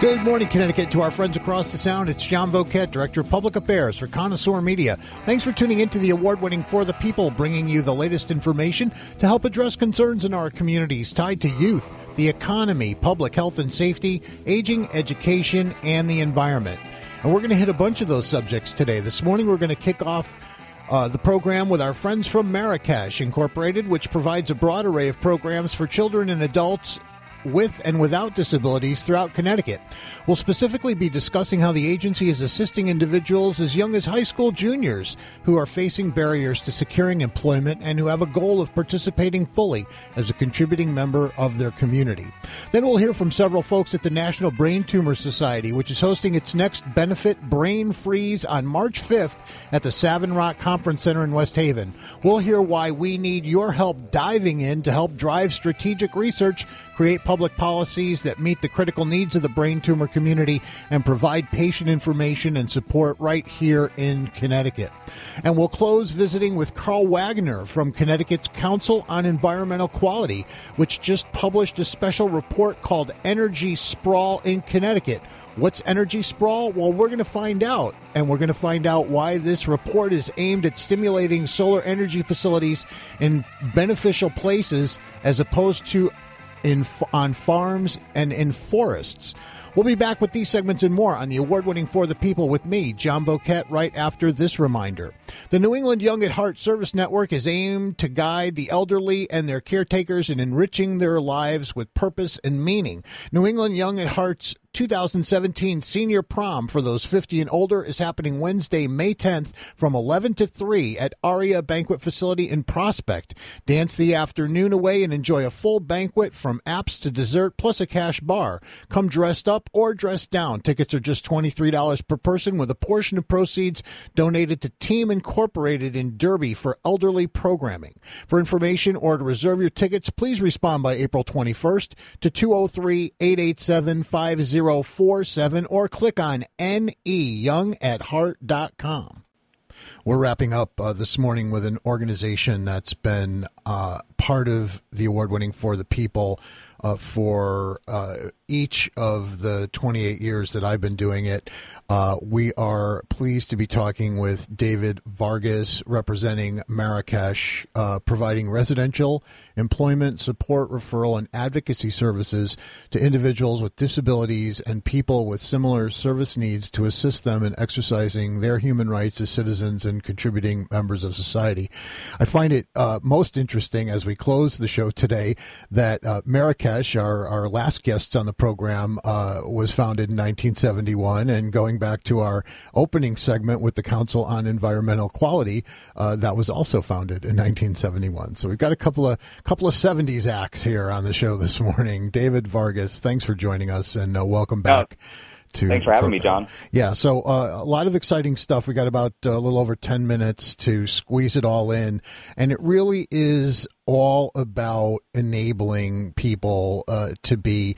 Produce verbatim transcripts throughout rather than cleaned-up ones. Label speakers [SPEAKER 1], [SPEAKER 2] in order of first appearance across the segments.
[SPEAKER 1] Good morning, Connecticut. To our friends across the Sound, it's John Voket, Director of Public Affairs for Connoisseur Media. Thanks for tuning into the award-winning For the People, bringing you the latest information to help address concerns in our communities tied to youth, the economy, public health and safety, aging, education, and the environment. And we're going to hit a bunch of those subjects today. This morning, we're going to kick off Uh, the program with our friends from Marrakesh Incorporated, which provides a broad array of programs for children and adults with and without disabilities throughout Connecticut. We'll specifically be discussing how the agency is assisting individuals as young as high school juniors who are facing barriers to securing employment and who have a goal of participating fully as a contributing member of their community. Then we'll hear from several folks at the National Brain Tumor Society, which is hosting its next benefit Brain Freeze on March fifth at the Savin Rock Conference Center in West Haven. We'll hear why we need your help diving in to help drive strategic research, create public policies that meet the critical needs of the brain tumor community, and provide patient information and support right here in Connecticut. And we'll close visiting with Carl Wagner from Connecticut's Council on Environmental Quality, which just published a special report called Energy Sprawl in Connecticut. What's energy sprawl? Well, we're going to find out, and we're going to find out why this report is aimed at stimulating solar energy facilities in beneficial places as opposed to in on farms and in forests. We'll be back with these segments and more on the award-winning For the People with me, John Voket, right after this reminder. The New England Young at Heart Service Network is aimed to guide the elderly and their caretakers in enriching their lives with purpose and meaning. New England Young at Heart's two thousand seventeen Senior Prom for those fifty and older is happening Wednesday, May tenth from eleven to three at Aria Banquet Facility in Prospect. Dance the afternoon away and enjoy a full banquet from apps to dessert plus a cash bar. Come dressed up or dressed down. Tickets are just twenty-three dollars per person, with a portion of proceeds donated to Team Incorporated in Derby for elderly programming. For information or to reserve your tickets, please respond by April twenty-first to two oh three, eight eight seven, five oh four seven or click on N E young at heart dot com. We're wrapping up uh, this morning with an organization that's been uh, part of the award-winning For the People uh, for uh, each of the twenty-eight years that I've been doing it. Uh, we are pleased to be talking with David Vargas, representing Marrakesh, uh, providing residential employment support, referral, and advocacy services to individuals with disabilities and people with similar service needs to assist them in exercising their human rights as citizens and contributing members of society. I find it uh, most interesting as we close the show today that uh, Marrakesh, our, our last guests on the program, uh, was founded in nineteen seventy-one, and going back to our opening segment with the Council on Environmental Quality, uh, that was also founded in nineteen seventy-one. So we've got a couple of couple of seventies acts here on the show this morning. David Vargas, thanks for joining us, and uh, welcome back. Uh, To
[SPEAKER 2] Thanks for having me, John.
[SPEAKER 1] Yeah, so uh, a lot of exciting stuff. We got about uh, a little over ten minutes to squeeze it all in, and it really is all about enabling people uh, to be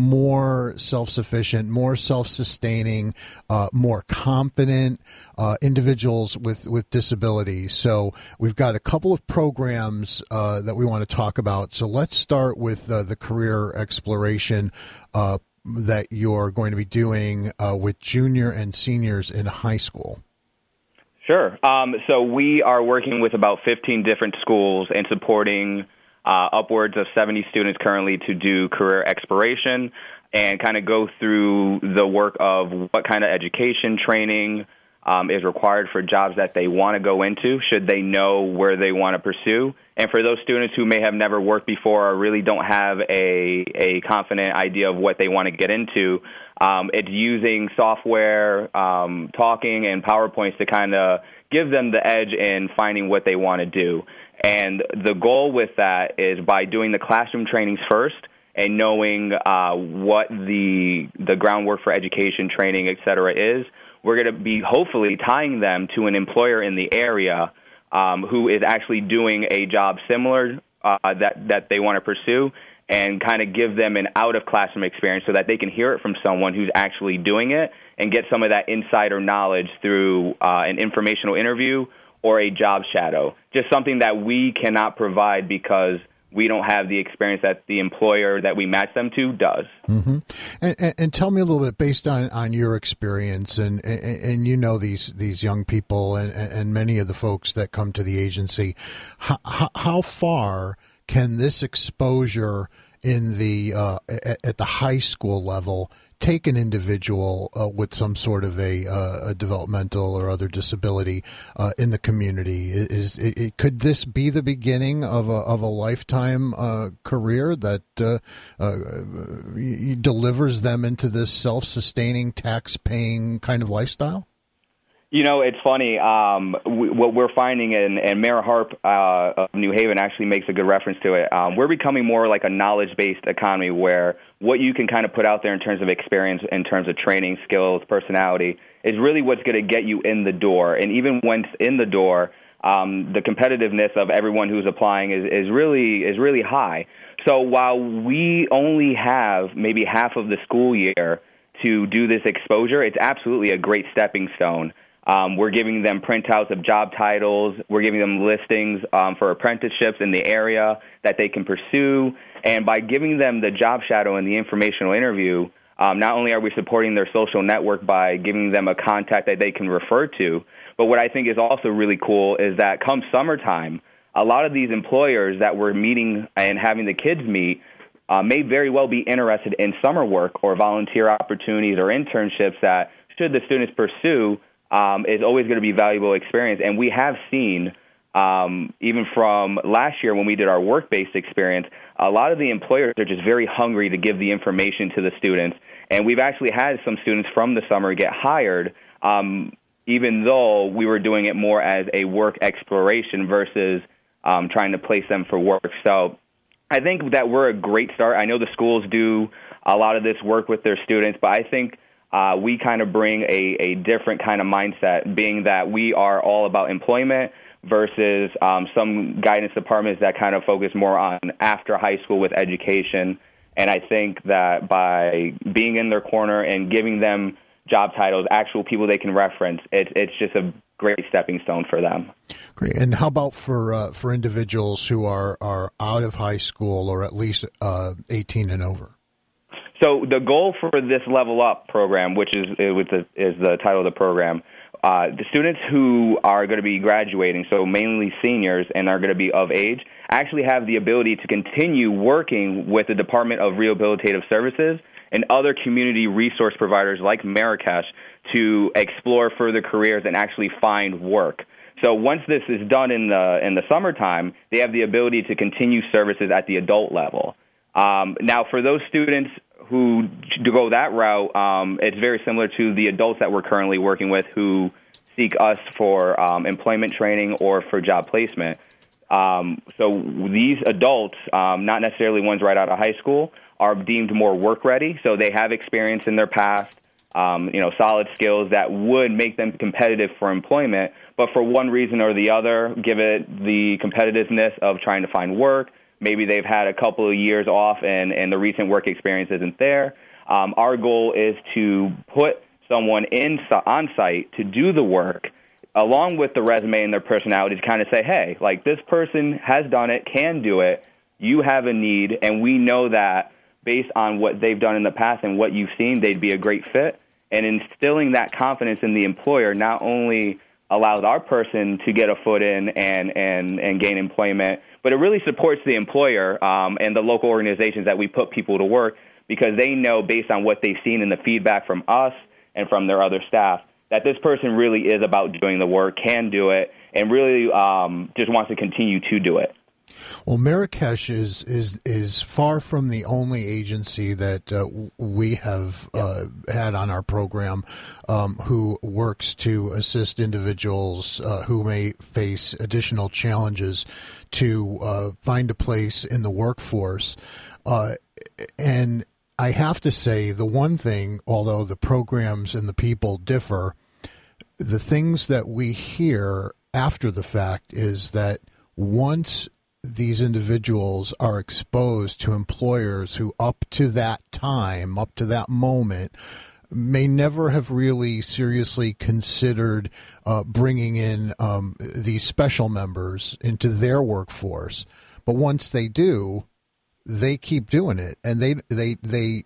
[SPEAKER 1] more self-sufficient, more self-sustaining, uh, more confident uh, individuals with, with disabilities. So we've got a couple of programs uh, that we want to talk about. So let's start with uh, the career exploration uh that you're going to be doing uh, with junior and seniors in high school.
[SPEAKER 2] Sure. Um, so we are working with about fifteen different schools and supporting uh, upwards of seventy students currently to do career exploration and kind of go through the work of what kind of education training um, is required for jobs that they want to go into, should they know where they want to pursue. And for those students who may have never worked before or really don't have a, a confident idea of what they want to get into, um, it's using software, um, talking, and PowerPoints to kind of give them the edge in finding what they want to do. And the goal with that is by doing the classroom trainings first and knowing uh, what the the groundwork for education, training, et cetera, is, we're going to be hopefully tying them to an employer in the area um, who is actually doing a job similar uh, that, that they want to pursue, and kind of give them an out-of-classroom experience so that they can hear it from someone who's actually doing it and get some of that insider knowledge through uh, an informational interview or a job shadow, just something that we cannot provide because we don't have the experience that the employer that we match them to does.
[SPEAKER 1] Mm-hmm. And, and, and tell me a little bit, based on, on your experience, and, and, and you know these these young people and, and many of the folks that come to the agency, how, how far can this exposure in the uh, at, at the high school level take an individual uh, with some sort of a, uh, a developmental or other disability uh, in the community? Is it, it, could this be the beginning of a of a lifetime uh, career that uh, uh, delivers them into this self-sustaining, tax-paying kind of lifestyle?
[SPEAKER 2] You know, it's funny. Um, we, what we're finding, and, and Mayor Harp uh, of New Haven actually makes a good reference to it. Um, we're becoming more like a knowledge-based economy where what you can kind of put out there in terms of experience, in terms of training, skills, personality, is really what's going to get you in the door. And even once in the door, um, the competitiveness of everyone who's applying is, is really is really high. So while we only have maybe half of the school year to do this exposure, it's absolutely a great stepping stone. Um, we're giving them printouts of job titles. We're giving them listings um, for apprenticeships in the area that they can pursue. And by giving them the job shadow and the informational interview, um, not only are we supporting their social network by giving them a contact that they can refer to, but what I think is also really cool is that come summertime, a lot of these employers that we're meeting and having the kids meet uh, may very well be interested in summer work or volunteer opportunities or internships that, should the students pursue, Um, is always going to be valuable experience. And we have seen, um, even from last year when we did our work-based experience, a lot of the employers are just very hungry to give the information to the students. And we've actually had some students from the summer get hired, um, even though we were doing it more as a work exploration versus um, trying to place them for work. So I think that we're a great start. I know the schools do a lot of this work with their students, but I think Uh, we kind of bring a, a different kind of mindset, being that we are all about employment versus um, some guidance departments that kind of focus more on after high school with education. And I think that by being in their corner and giving them job titles, actual people they can reference, it, it's just a great stepping stone for them.
[SPEAKER 1] Great. And how about for uh, for individuals who are, are out of high school or at least uh, eighteen and over?
[SPEAKER 2] So the goal for this Level Up program, which is is the title of the program, uh, the students who are going to be graduating, so mainly seniors and are going to be of age, actually have the ability to continue working with the Department of Rehabilitative Services and other community resource providers like Marrakesh to explore further careers and actually find work. So once this is done in the in the summertime, they have the ability to continue services at the adult level. Um, now, for those students who to go that route, um, it's very similar to the adults that we're currently working with who seek us for um, employment training or for job placement. Um, so these adults, um, not necessarily ones right out of high school, are deemed more work ready. So they have experience in their past, um, you know, solid skills that would make them competitive for employment. But for one reason or the other, give it the competitiveness of trying to find work. Maybe they've had a couple of years off and, and the recent work experience isn't there. Um, our goal is to put someone in on site to do the work along with the resume and their personality to kind of say, hey, like this person has done it, can do it, you have a need, and we know that based on what they've done in the past and what you've seen, they'd be a great fit. And instilling that confidence in the employer not only allows our person to get a foot in and, and, and gain employment, but it really supports the employer um, and the local organizations that we put people to work because they know based on what they've seen in the feedback from us and from their other staff that this person really is about doing the work, can do it, and really um, just wants to continue to do it.
[SPEAKER 1] Well, Marrakesh is is is far from the only agency that uh, we have uh, had on our program um, who works to assist individuals uh, who may face additional challenges to uh, find a place in the workforce. Uh, and I have to say, the one thing, although the programs and the people differ, the things that we hear after the fact is that once these individuals are exposed to employers who up to that time, up to that moment, may never have really seriously considered uh, bringing in um, these special members into their workforce. But once they do, they keep doing it, and they they they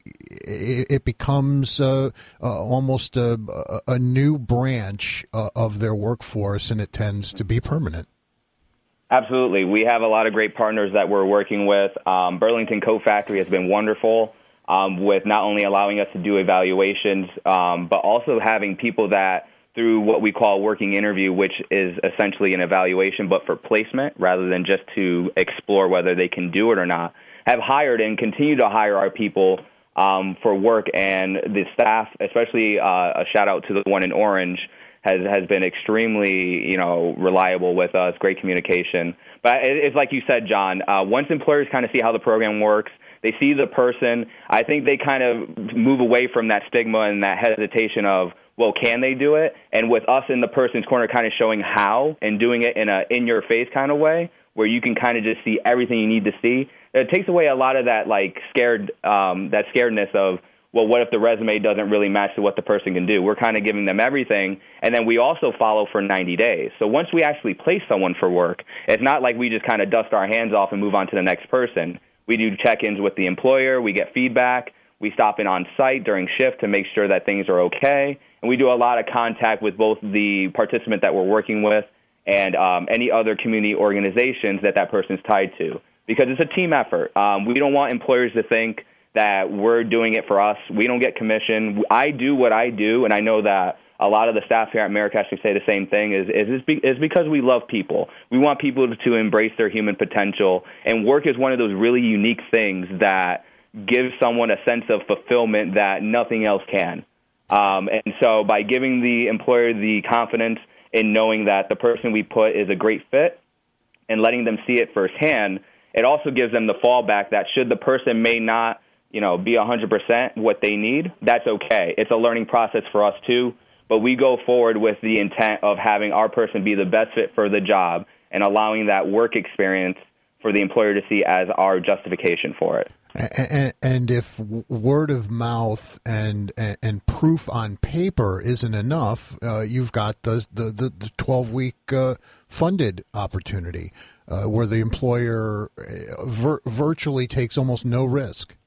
[SPEAKER 1] it becomes uh, uh, almost a, a new branch uh, of their workforce, and it tends to be permanent.
[SPEAKER 2] Absolutely. We have a lot of great partners that we're working with. Um, Burlington Coat Factory has been wonderful um, with not only allowing us to do evaluations, um, but also having people that, through what we call working interview, which is essentially an evaluation but for placement rather than just to explore whether they can do it or not, have hired and continue to hire our people um, for work. And the staff, especially uh, a shout-out to the one in Orange, has has been extremely, you know, reliable with us, great communication. But it's like you said, John, uh, once employers kind of see how the program works, they see the person, I think they kind of move away from that stigma and that hesitation of, well, can they do it? And with us in the person's corner kind of showing how and doing it in a in-your-face kind of way where you can kind of just see everything you need to see, it takes away a lot of that, like, scared, um, that scaredness of, well, what if the resume doesn't really match to what the person can do? We're kind of giving them everything, and then we also follow for ninety days. So once we actually place someone for work, it's not like we just kind of dust our hands off and move on to the next person. We do check-ins with the employer. We get feedback. We stop in on site during shift to make sure that things are okay. And we do a lot of contact with both the participant that we're working with and um, any other community organizations that that person's tied to, because it's a team effort. Um, we don't want employers to think that we're doing it for us. We don't get commission. I do what I do, and I know that a lot of the staff here at Marrakesh say the same thing, is is is because we love people. We want people to embrace their human potential, and work is one of those really unique things that gives someone a sense of fulfillment that nothing else can. Um, and so by giving the employer the confidence in knowing that the person we put is a great fit and letting them see it firsthand, it also gives them the fallback that should the person may not, you know, be one hundred percent what they need, that's okay. It's a learning process for us too, but we go forward with the intent of having our person be the best fit for the job and allowing that work experience for the employer to see as our justification for it.
[SPEAKER 1] And, and if word of mouth and and proof on paper isn't enough, uh, you've got the the the twelve week uh, funded opportunity uh, where the employer vir- virtually takes almost no risk.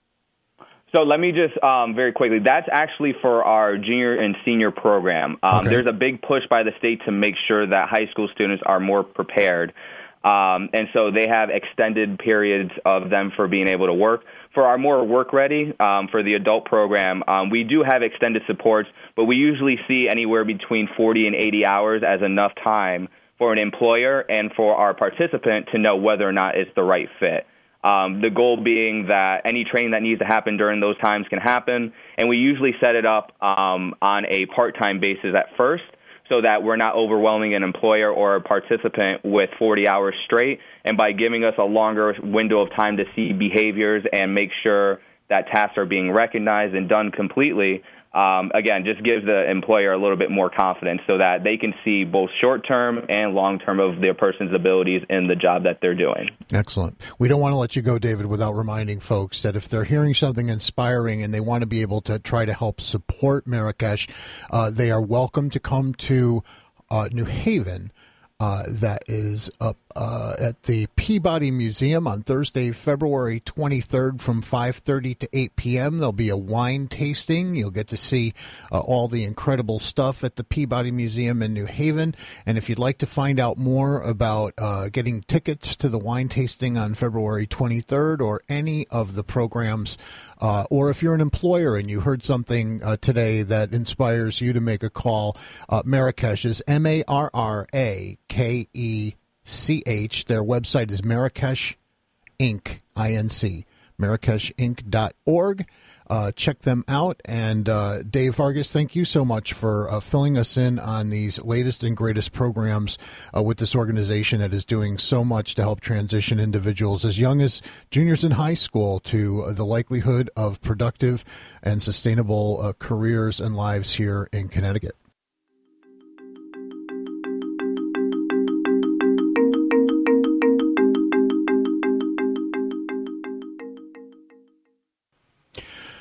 [SPEAKER 1] So
[SPEAKER 2] let me just um, very quickly, that's actually for our junior and senior program. Um, okay. There's a big push by the state to make sure that high school students are more prepared. Um, and so they have extended periods of them for being able to work. For our more work-ready, um, for the adult program, um, we do have extended supports, but we usually see anywhere between forty and eighty hours as enough time for an employer and for our participant to know whether or not it's the right fit. Um, the goal being that any training that needs to happen during those times can happen, and we usually set it up um, on a part-time basis at first, so that we're not overwhelming an employer or a participant with forty hours straight. And by giving us a longer window of time to see behaviors and make sure that tasks are being recognized and done completely, um, again, just gives the employer a little bit more confidence so that they can see both short-term and long-term of their person's abilities in the job that they're doing.
[SPEAKER 1] Excellent. We don't want to let you go, David, without reminding folks that if they're hearing something inspiring and they want to be able to try to help support Marrakesh, uh, they are welcome to come to uh, New Haven. Uh, that is up uh, at the Peabody Museum on Thursday, February twenty-third from five thirty to eight p.m. There'll be a wine tasting. You'll get to see uh, all the incredible stuff at the Peabody Museum in New Haven. And if you'd like to find out more about uh, getting tickets to the wine tasting on February twenty-third or any of the programs, uh, or if you're an employer and you heard something uh, today that inspires you to make a call, uh, Marrakesh is M A R R A K E C H. Their website is Marrakesh Inc, I N C, Marrakesh Inc dot org. Uh, check them out. And uh, Dave Vargas, thank you so much for uh, filling us in on these latest and greatest programs uh, with this organization that is doing so much to help transition individuals as young as juniors in high school to uh, the likelihood of productive and sustainable uh, careers and lives here in Connecticut.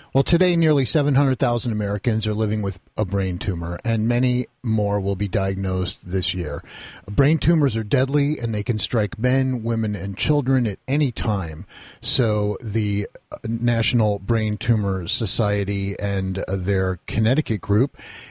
[SPEAKER 1] Well, today, nearly seven hundred thousand Americans are living with a brain tumor, and many more will be diagnosed this year. Brain tumors are deadly, and they can strike men, women, and children at any time. So the National Brain Tumor Society and their Connecticut group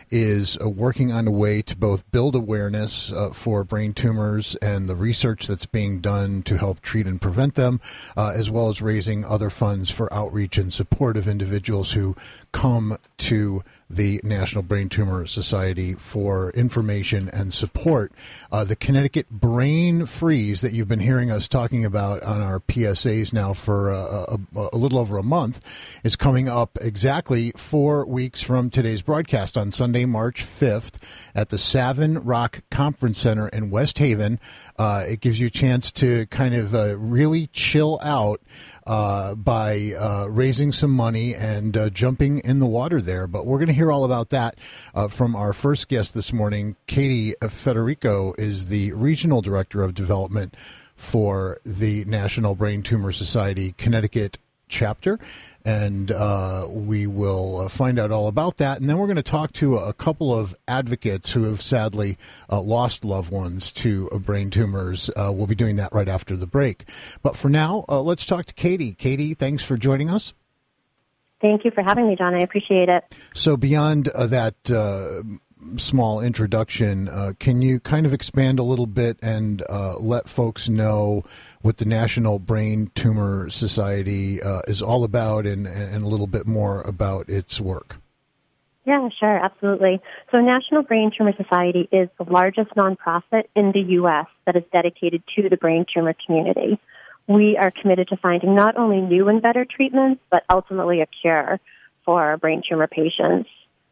[SPEAKER 1] is working on a way to both build awareness uh, for brain tumors and the research that's being done to help treat and prevent them, uh, as well as raising other funds for outreach and support of individuals who come to the National Brain Tumor Society for information and support. Uh, the Connecticut Brain Freeze that you've been hearing us talking about on our P S As now for a, a, a little over a month is coming up exactly four weeks from today's broadcast on Sunday, March fifth at the Savin Rock Conference Center in West Haven. Uh, it gives you a chance to kind of uh, really chill out uh, by uh, raising some money and uh, jumping in the water there. But we're going to hear all about that uh, from our first guest this morning. Katie Federico is the Regional Director of Development for the National Brain Tumor Society Connecticut chapter, and uh, we will uh, find out all about that. And then we're going to talk to a couple of advocates who have sadly uh, lost loved ones to uh, brain tumors. Uh, we'll be doing that right after the break. But for now, uh, let's talk to Katie. Katie, thanks for joining us.
[SPEAKER 3] Thank you for having me, John. I appreciate it.
[SPEAKER 1] So beyond uh, that uh, small introduction, uh, can you kind of expand a little bit and uh, let folks know what the National Brain Tumor Society uh, is all about and, and a little bit more about its work?
[SPEAKER 3] Yeah, sure, absolutely. So National Brain Tumor Society is the largest nonprofit in the U S that is dedicated to the brain tumor community. We are committed to finding not only new and better treatments, but ultimately a cure for brain tumor patients.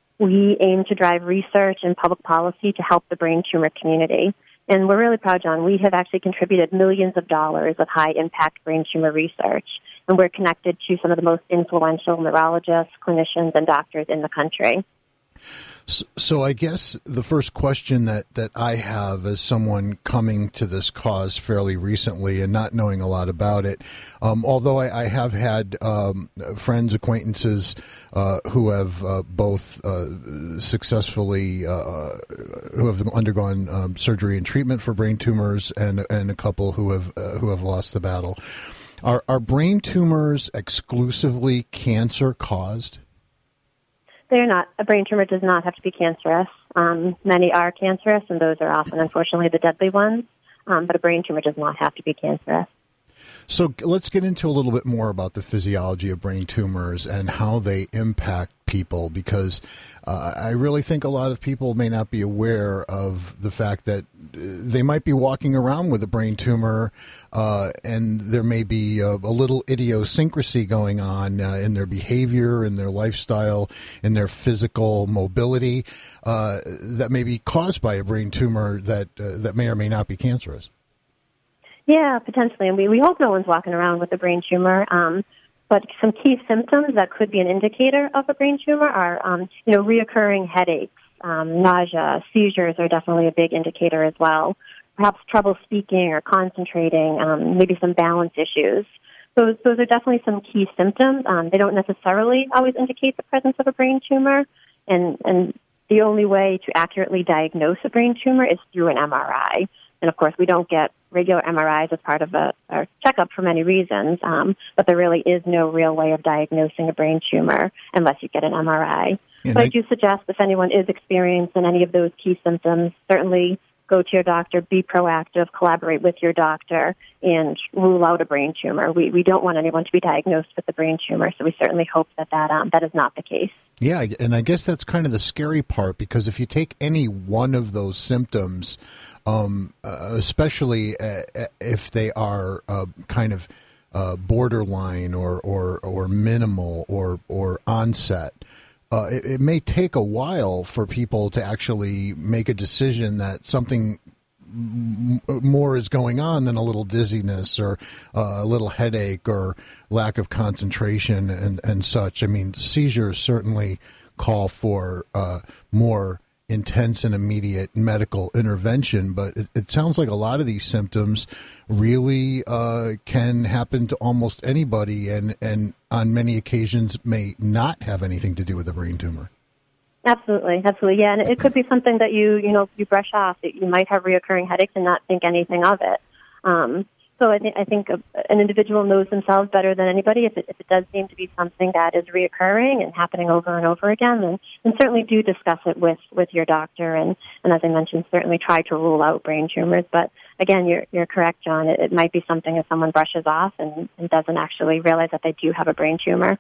[SPEAKER 3] We aim to drive research and public policy to help the brain tumor community. And we're really proud, John. We have actually contributed millions of dollars of high-impact brain tumor research, and we're connected to some of the most influential neurologists, clinicians, and doctors in the country.
[SPEAKER 1] So, so I guess the first question that, that I have as someone coming to this cause fairly recently and not knowing a lot about it, um, although I, I have had um, friends, acquaintances uh, who have uh, both uh, successfully uh, who have undergone um, surgery and treatment for brain tumors, and and a couple who have uh, who have lost the battle. Are are brain tumors exclusively cancer caused?
[SPEAKER 3] They're not. A brain tumor does not have to be cancerous. Um, many are cancerous, and those are often, unfortunately, the deadly ones. Um, but a brain tumor does not have to be cancerous.
[SPEAKER 1] So let's get into a little bit more about the physiology of brain tumors and how they impact people, because uh, I really think a lot of people may not be aware of the fact that they might be walking around with a brain tumor uh, and there may be a, a little idiosyncrasy going on uh, in their behavior, in their lifestyle, in their physical mobility uh, that may be caused by a brain tumor that uh, that may or may not be cancerous.
[SPEAKER 3] Yeah, potentially. And we, we hope no one's walking around with a brain tumor. Um, but some key symptoms that could be an indicator of a brain tumor are, um, you know, reoccurring headaches, um, nausea, seizures are definitely a big indicator as well. Perhaps trouble speaking or concentrating, um, maybe some balance issues. Those those are definitely some key symptoms. Um, they don't necessarily always indicate the presence of a brain tumor, and and the only way to accurately diagnose a brain tumor is through an M R I. And, of course, we don't get regular M R Is as part of a, our checkup for many reasons, um, but there really is no real way of diagnosing a brain tumor unless you get an M R I.
[SPEAKER 1] Yeah,
[SPEAKER 3] but I do suggest if anyone is experiencing any of those key symptoms, certainly go to your doctor, be proactive, collaborate with your doctor, and rule out a brain tumor. We we don't want anyone to be diagnosed with a brain tumor, so we certainly hope that that, um, that is not the case.
[SPEAKER 1] Yeah, and I guess that's kind of the scary part, because if you take any one of those symptoms, um, uh, especially uh, if they are uh, kind of uh, borderline or, or, or minimal or, or onset, uh, it, it may take a while for people to actually make a decision that something more is going on than a little dizziness or uh, a little headache or lack of concentration and, and such. I mean, seizures certainly call for uh, more intense and immediate medical intervention, but it, it sounds like a lot of these symptoms really uh, can happen to almost anybody, and, and on many occasions may not have anything to do with a brain tumor.
[SPEAKER 3] Absolutely, absolutely, yeah, and it could be something that you, you know, you brush off. That you might have reoccurring headaches and not think anything of it. Um, so I, th- I think a, an individual knows themselves better than anybody. If it, if it does seem to be something that is reoccurring and happening over and over again, then, then certainly do discuss it with, with your doctor. And, and as I mentioned, certainly try to rule out brain tumors. But again, you're, you're correct, John. It, it might be something that someone brushes off and, and doesn't actually realize that they do have a brain tumor.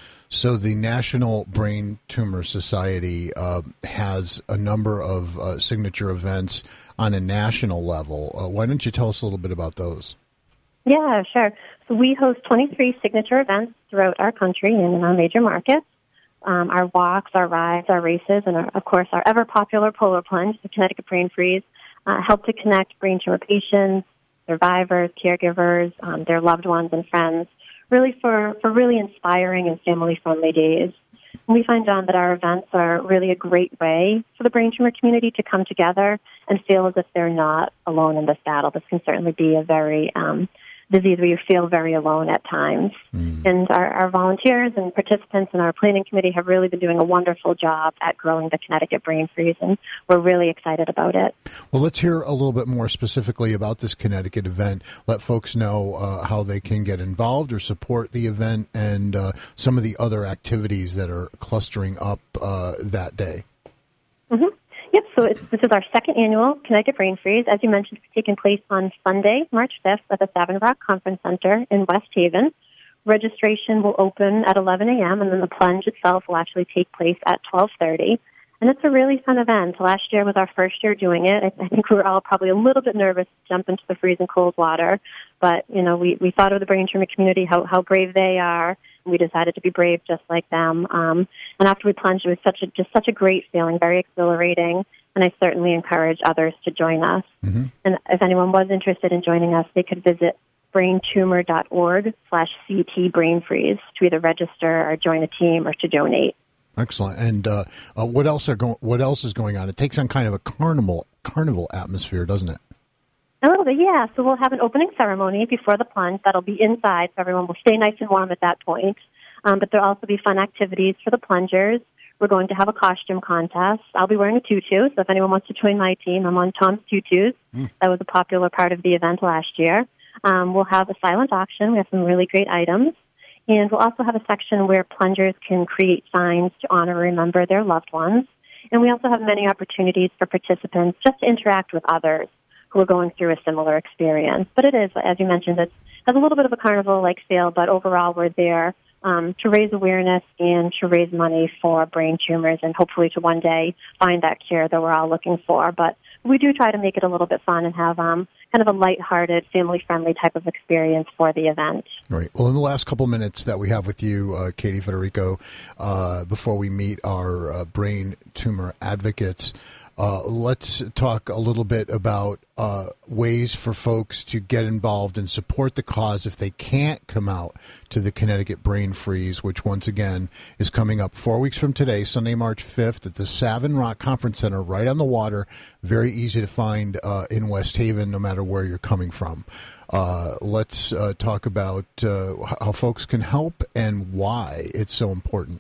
[SPEAKER 1] So the National Brain Tumor Society uh, has a number of uh, signature events on a national level. Uh, why don't you tell us a little bit about those?
[SPEAKER 3] Yeah, sure. So we host twenty-three signature events throughout our country and in our major markets. Um, our walks, our rides, our races, and our, of course our ever-popular polar plunge, the Connecticut Brain Freeze, uh, help to connect brain tumor patients, survivors, caregivers, um, their loved ones and friends, really for, for really inspiring and family-friendly days. And we find, John, that our events are really a great way for the brain tumor community to come together and feel as if they're not alone in this battle. This can certainly be a very um, disease where you feel very alone at times. Mm. And our, our volunteers and participants in our planning committee have really been doing a wonderful job at growing the Connecticut Brain Freeze, and we're really excited about it.
[SPEAKER 1] Well, let's hear a little bit more specifically about this Connecticut event. Let folks know uh, how they can get involved or support the event and uh, some of the other activities that are clustering up uh, that day.
[SPEAKER 3] Mm-hmm. Yep, so it's, this is our second annual Connecticut Brain Freeze. As you mentioned, it's taking place on Sunday, March fifth at the Savin Rock Conference Center in West Haven. Registration will open at eleven a.m., and then the plunge itself will actually take place at twelve thirty. And it's a really fun event. Last year was our first year doing it. I, I think we were all probably a little bit nervous to jump into the freezing cold water. But, you know, we, we thought of the brain tumor community, how, how brave they are. And we decided to be brave just like them. Um, and after we plunged, it was such a, just such a great feeling, very exhilarating. And I certainly encourage others to join us. Mm-hmm. And if anyone was interested in joining us, they could visit braintumor.org slash CT brain freeze to either register or join a team or to donate.
[SPEAKER 1] Excellent. And uh, uh, what else are go- What else is going on? It takes on kind of a carnival carnival atmosphere, doesn't it?
[SPEAKER 3] A little bit, yeah. So we'll have an opening ceremony before the plunge. That'll be inside, so everyone will stay nice and warm at that point. Um, but there'll also be fun activities for the plungers. We're going to have a costume contest. I'll be wearing a tutu, so if anyone wants to join my team, I'm on Tom's Tutus. Mm. That was a popular part of the event last year. Um, we'll have a silent auction. We have some really great items. And we'll also have a section where plungers can create signs to honor and remember their loved ones. And we also have many opportunities for participants just to interact with others who are going through a similar experience. But it is, as you mentioned, it has a little bit of a carnival-like feel, but overall we're there um, to raise awareness and to raise money for brain tumors and hopefully to one day find that cure that we're all looking for. But we do try to make it a little bit fun and have um, kind of a lighthearted, family-friendly type of experience for the event.
[SPEAKER 1] Right. Well, in the last couple minutes that we have with you, uh, Katie Federico, uh, before we meet our uh, brain tumor advocates, uh, let's talk a little bit about uh, ways for folks to get involved and support the cause if they can't come out to the Connecticut Brain Freeze, which once again is coming up four weeks from today, Sunday, March fifth, at the Savin Rock Conference Center, right on the water. Very easy to find uh, in West Haven, no matter where you're coming from. Uh, let's uh, talk about uh, how folks can help and why it's so important.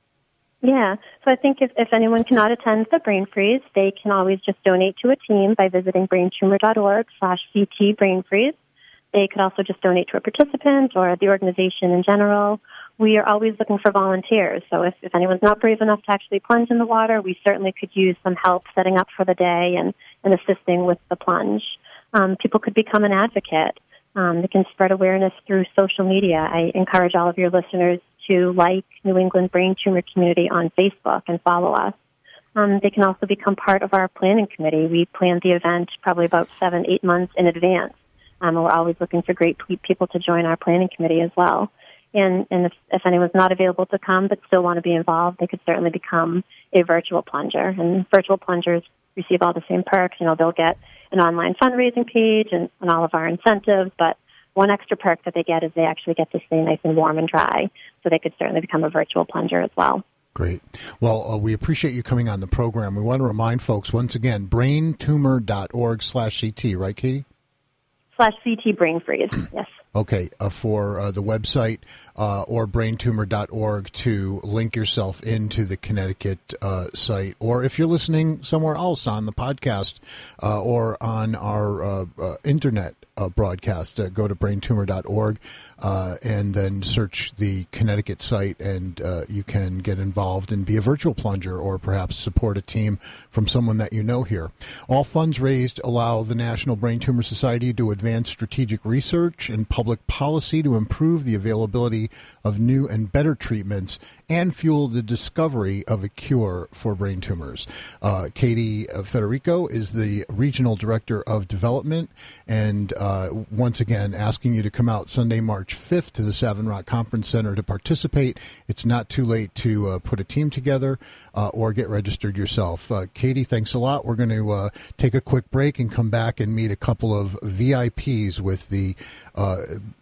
[SPEAKER 3] Yeah, so I think if, if anyone cannot attend the Brain Freeze, they can always just donate to a team by visiting braintumor.org slash CT Brain Freeze. They could also just donate to a participant or the organization in general. We are always looking for volunteers, so if, if anyone's not brave enough to actually plunge in the water, we certainly could use some help setting up for the day and, and assisting with the plunge. Um, people could become an advocate. Um, they can spread awareness through social media. I encourage all of your listeners to like New England Brain Tumor Community on Facebook and follow us. Um, they can also become part of our planning committee. We plan the event probably about seven, eight months in advance. Um, and we're always looking for great people to join our planning committee as well. And, and if, if anyone's not available to come but still want to be involved, they could certainly become a virtual plunger. And virtual plungers receive all the same perks. You know, they'll get an online fundraising page and, and all of our incentives, but one extra perk that they get is they actually get to stay nice and warm and dry, so they could certainly become a virtual plunger as well.
[SPEAKER 1] Great. Well, uh, we appreciate you coming on the program. We want to remind folks, once again, braintumor.org slash CT, right, Katie?
[SPEAKER 3] Slash C T brain freeze, yes.
[SPEAKER 1] Okay, uh, for uh, the website uh, or braintumor dot org to link yourself into the Connecticut uh, site. Or if you're listening somewhere else on the podcast uh, or on our uh, uh, internet uh, broadcast, uh, go to braintumor dot org uh, and then search the Connecticut site, and uh, you can get involved and be a virtual plunger or perhaps support a team from someone that you know here. All funds raised allow the National Brain Tumor Society to advance strategic research and public policy to improve the availability of new and better treatments and fuel the discovery of a cure for brain tumors. Uh, Katie Federico is the Regional Director of Development, and uh, once again, asking you to come out Sunday, March fifth to the Savin Rock Conference Center to participate. It's not too late to uh, put a team together uh, or get registered yourself. Uh, Katie, thanks a lot. We're going to uh, take a quick break and come back and meet a couple of V I Ps with the uh,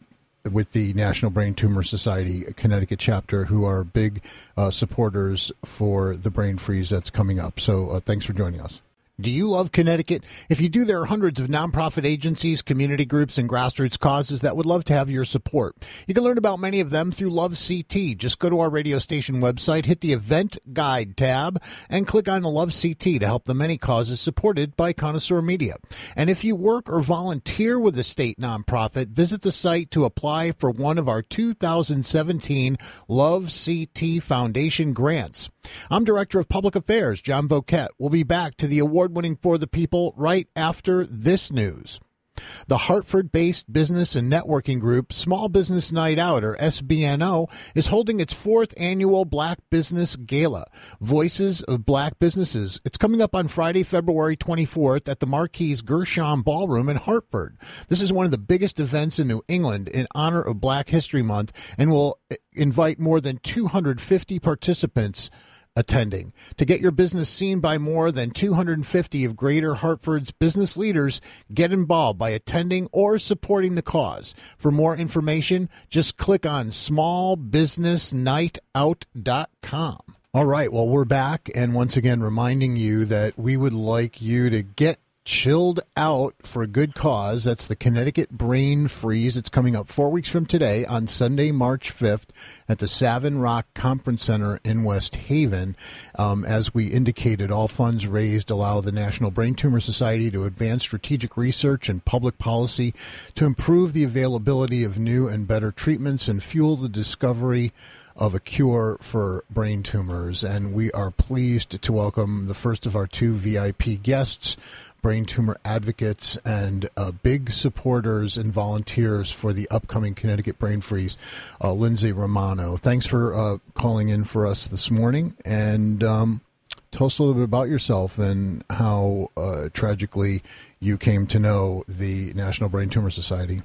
[SPEAKER 1] with the National Brain Tumor Society Connecticut chapter, who are big uh, supporters for the brain freeze that's coming up. So uh, thanks for joining us. Do you love Connecticut? If you do, there are hundreds of nonprofit agencies, community groups, and grassroots causes that would love to have your support. You can learn about many of them through Love C T. Just go to our radio station website, hit the Event Guide tab, and click on the Love C T to help the many causes supported by Connoisseur Media. And if you work or volunteer with a state nonprofit, visit the site to apply for one of our two thousand seventeen Love C T Foundation grants. I'm Director of Public Affairs, John Voquette. We'll be back to the award-winning For the People right after this news. The Hartford-based business and networking group Small Business Night Out, or S B N O, is holding its fourth annual Black Business Gala, Voices of Black Businesses. It's coming up on Friday, February twenty-fourth at the Marquise Gershon Ballroom in Hartford. This is one of the biggest events in New England in honor of Black History Month and will invite more than two hundred fifty participants attending. To get your business seen by more than two hundred fifty of Greater Hartford's business leaders, get involved by attending or supporting the cause. For more information, just click on small business night out dot com. All right, well, we're back, and once again reminding you that we would like you to get chilled out for a good cause. That's the Connecticut Brain Freeze. It's coming up four weeks from today on Sunday, March fifth at the Savin Rock Conference Center in West Haven. Um, as we indicated, all funds raised allow the National Brain Tumor Society to advance strategic research and public policy to improve the availability of new and better treatments and fuel the discovery of a cure for brain tumors. And we are pleased to welcome the first of our two V I P guests, brain tumor advocates and uh, big supporters and volunteers for the upcoming Connecticut Brain Freeze, uh, Lindsay Romano. Thanks for uh, calling in for us this morning. And um, tell us a little bit about yourself and how uh, tragically you came to know the National Brain Tumor Society.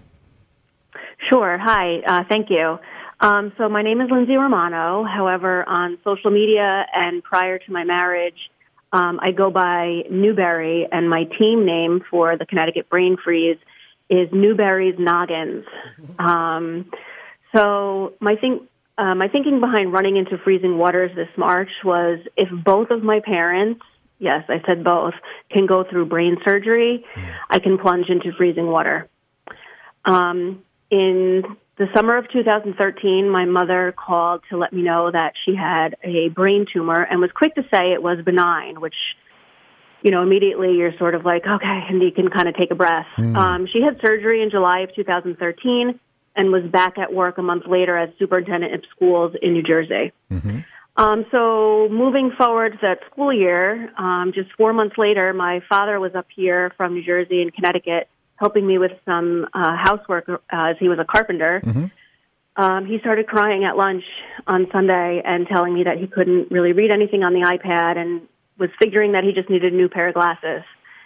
[SPEAKER 4] Sure. Hi. Uh, thank you. Um, so my name is Lindsay Romano. However, on social media and prior to my marriage, Um, I go by Newberry, and my team name for the Connecticut Brain Freeze is Newberry's Noggins. Um, so my think, uh, my thinking behind running into freezing waters this March was if both of my parents, yes, I said both, can go through brain surgery, I can plunge into freezing water. Um, in the summer of two thousand thirteen, my mother called to let me know that she had a brain tumor and was quick to say it was benign, which, you know, immediately you're sort of like, okay, and you can kind of take a breath. Mm. Um, she had surgery in July of two thousand thirteen and was back at work a month later as superintendent of schools in New Jersey. Mm-hmm. Um, so moving forward to that school year, um, just four months later, my father was up here from New Jersey and Connecticut helping me with some uh, housework uh, as he was a carpenter. Mm-hmm. Um, he started crying at lunch on Sunday and telling me that he couldn't really read anything on the iPad and was figuring that he just needed a new pair of glasses.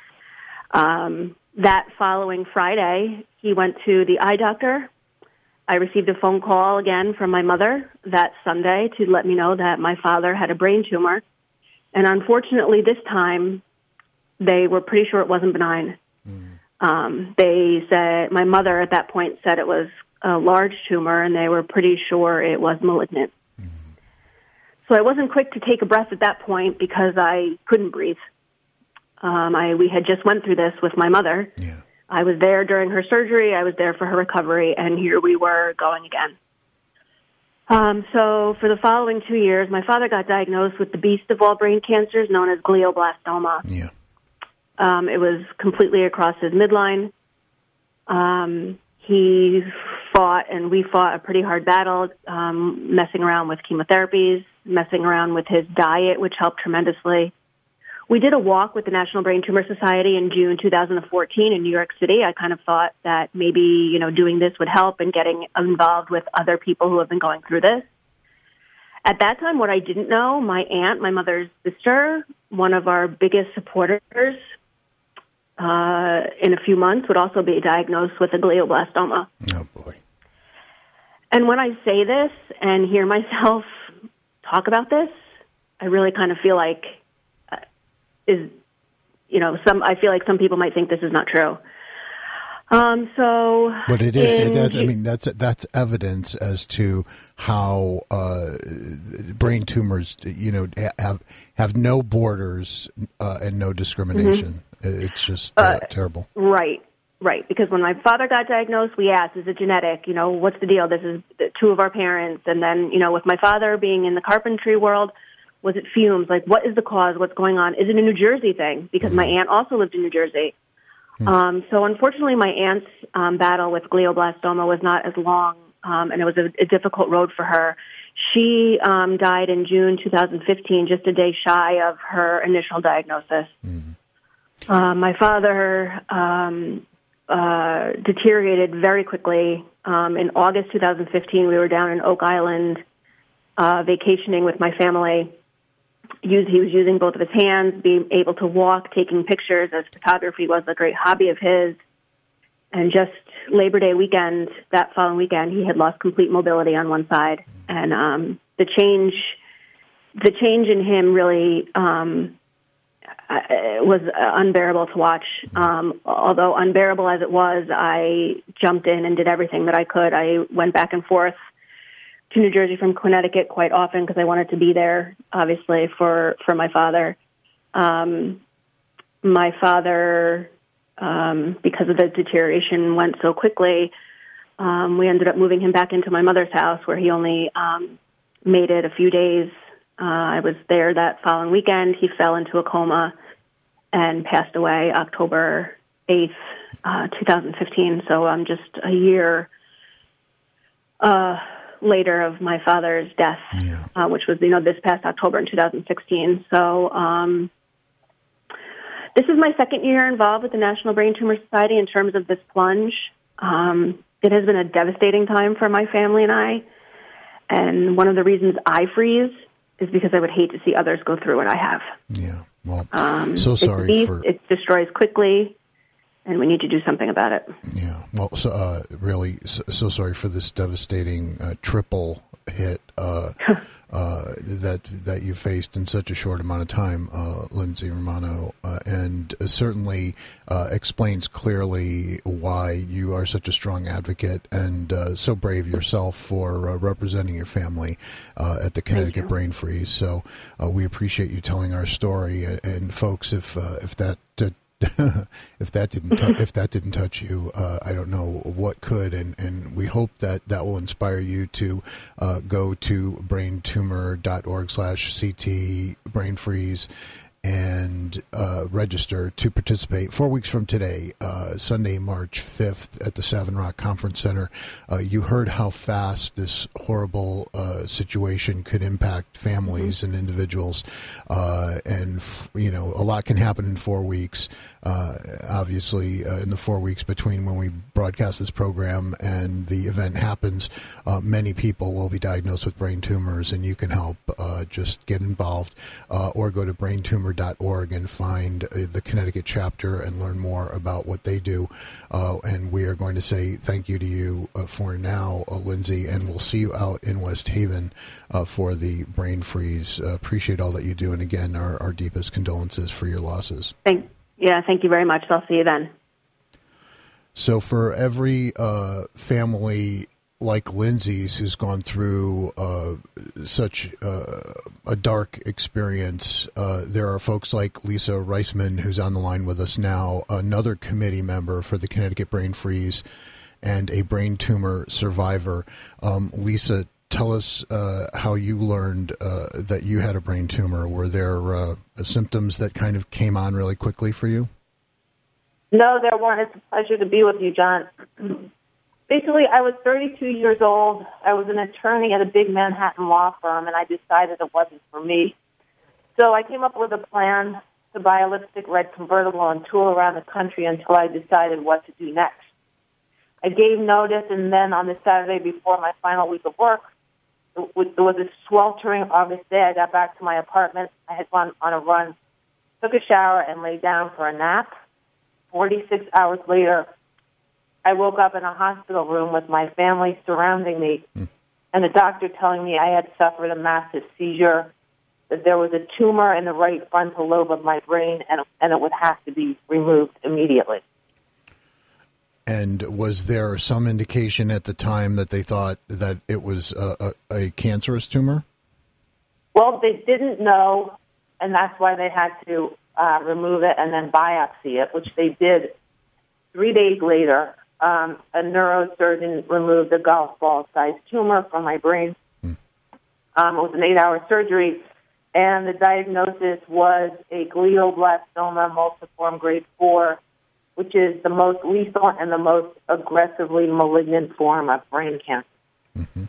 [SPEAKER 4] Um, that following Friday, he went to the eye doctor. I received a phone call again from my mother that Sunday to let me know that my father had a brain tumor. And unfortunately, this time, they were pretty sure it wasn't benign. Mm. Um, they said, my mother at that point said it was a large tumor, and they were pretty sure it was malignant. Mm-hmm. So I wasn't quick to take a breath at that point because I couldn't breathe. Um, I we had just went through this with my mother.
[SPEAKER 1] Yeah.
[SPEAKER 4] I was there during her surgery. I was there for her recovery, and here we were going again. Um, so for the following two years, my father got diagnosed with the beast of all brain cancers, known as glioblastoma.
[SPEAKER 1] Yeah.
[SPEAKER 4] Um, it was completely across his midline. Um, he fought, and we fought a pretty hard battle, um, messing around with chemotherapies, messing around with his diet, which helped tremendously. We did a walk with the National Brain Tumor Society in June two thousand fourteen in New York City. I kind of thought that maybe, you know, doing this would help and getting involved with other people who have been going through this. At that time, what I didn't know, my aunt, my mother's sister, one of our biggest supporters, uh, in a few months would also be diagnosed with a glioblastoma.
[SPEAKER 1] Oh, boy.
[SPEAKER 4] And when I say this and hear myself talk about this, I really kind of feel like is, you know, some, I feel like some people might think this is not true. Um, so,
[SPEAKER 1] but it is.
[SPEAKER 4] in,
[SPEAKER 1] That's, I mean, that's that's evidence as to how uh, brain tumors, you know, have have no borders uh, and no discrimination. Mm-hmm. It's just uh, uh, terrible.
[SPEAKER 4] Right, right. Because when my father got diagnosed, we asked, "Is it genetic? You know, what's the deal? This is two of our parents." And then, you know, with my father being in the carpentry world, was it fumes? Like, what is the cause? What's going on? Is it a New Jersey thing? Because mm-hmm. my aunt also lived in New Jersey. Mm-hmm. Um, so unfortunately, my aunt's um, battle with glioblastoma was not as long, um, and it was a, a difficult road for her. She um, died in June two thousand fifteen, just a day shy of her initial diagnosis. Mm-hmm. Uh, my father um, uh, deteriorated very quickly. Um, in August two thousand fifteen, we were down in Oak Island uh, vacationing with my family. Use, he was using both of his hands, being able to walk, taking pictures, as photography was a great hobby of his. And just Labor Day weekend, that following weekend, he had lost complete mobility on one side. And um, the change, the change in him really um, was unbearable to watch. Um, although unbearable as it was, I jumped in and did everything that I could. I went back and forth to New Jersey from Connecticut quite often because I wanted to be there, obviously, for, for my father. Um, my father, um, because of the deterioration, went so quickly. Um, we ended up moving him back into my mother's house, where he only um, made it a few days. Uh, I was there that following weekend. He fell into a coma and passed away October eighth, uh, two thousand fifteen. So I'm just a year uh later of my father's death, yeah. uh, which was, you know, this past October in two thousand sixteen. So um, this is my second year involved with the National Brain Tumor Society in terms of this plunge. Um, it has been a devastating time for my family and I. And one of the reasons I freeze is because I would hate to see others go through what I have.
[SPEAKER 1] Yeah. Well,
[SPEAKER 4] um,
[SPEAKER 1] so sorry
[SPEAKER 4] it's beast,
[SPEAKER 1] for...
[SPEAKER 4] It destroys quickly, and we need to do something about it.
[SPEAKER 1] Yeah, well, so, uh, really, so, so sorry for this devastating uh, triple hit uh, uh, that that you faced in such a short amount of time, uh, Lindsay Romano, uh, and certainly uh, explains clearly why you are such a strong advocate and uh, so brave yourself for uh, representing your family uh, at the Connecticut Brain Freeze. So uh, we appreciate you telling our story, and, and folks, if uh, if that. Uh, if that didn't t- if that didn't touch you, uh, I don't know what could, and, and we hope that that will inspire you to uh, go to braintumor.org slash CT brain freeze and uh, register to participate. Four weeks from today, uh, Sunday, March fifth, at the Savin Rock Conference Center. Uh, you heard how fast this horrible uh, situation could impact families and individuals, uh, and f- you know, a lot can happen in four weeks. Uh, obviously, uh, in the four weeks between when we broadcast this program and the event happens, uh, many people will be diagnosed with brain tumors, and you can help. Uh, just get involved, uh, or go to braintumor dot org and find uh, the Connecticut chapter and learn more about what they do. Uh, and we are going to say thank you to you uh, for now, uh, Lindsay, and we'll see you out in West Haven uh, for the Brain Freeze. Uh, appreciate all that you do, and again, our, our deepest condolences for your losses.
[SPEAKER 4] Thank, yeah, thank you very much. I'll see you then.
[SPEAKER 1] So for every uh, family like Lindsay's, who's gone through uh, such uh, a dark experience, uh, there are folks like Lisa Reisman, who's on the line with us now, another committee member for the Connecticut Brain Freeze and a brain tumor survivor. Um, Lisa, tell us uh, how you learned uh, that you had a brain tumor. Were there uh, symptoms that kind of came on really quickly for you?
[SPEAKER 5] No, there weren't. It's a pleasure to be with you, John. Basically, I was thirty-two years old. I was an attorney at a big Manhattan law firm, and I decided it wasn't for me. So I came up with a plan to buy a lipstick red convertible and tour around the country until I decided what to do next. I gave notice, and then on the Saturday before my final week of work, it was a sweltering August day. I got back to my apartment. I had gone on a run, took a shower, and lay down for a nap. forty-six hours later, I woke up in a hospital room with my family surrounding me mm. and a doctor telling me I had suffered a massive seizure, that there was a tumor in the right frontal lobe of my brain, and, and it would have to be removed immediately.
[SPEAKER 1] And was there some indication at the time that they thought that it was a, a, a cancerous tumor?
[SPEAKER 5] Well, they didn't know, and that's why they had to uh, remove it and then biopsy it, which they did three days later. Um, a neurosurgeon removed a golf ball-sized tumor from my brain. Hmm. Um, it was an eight-hour surgery, and the diagnosis was a glioblastoma multiforme grade four, which is the most lethal and the most aggressively malignant form of brain cancer.
[SPEAKER 1] Mm-hmm.